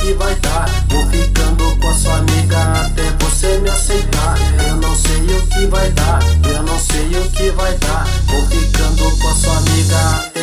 que vai dar. Vou ficando com a sua amiga até você me aceitar. Eu não sei o que vai dar, eu não sei o que vai dar. Vou ficando com a sua amiga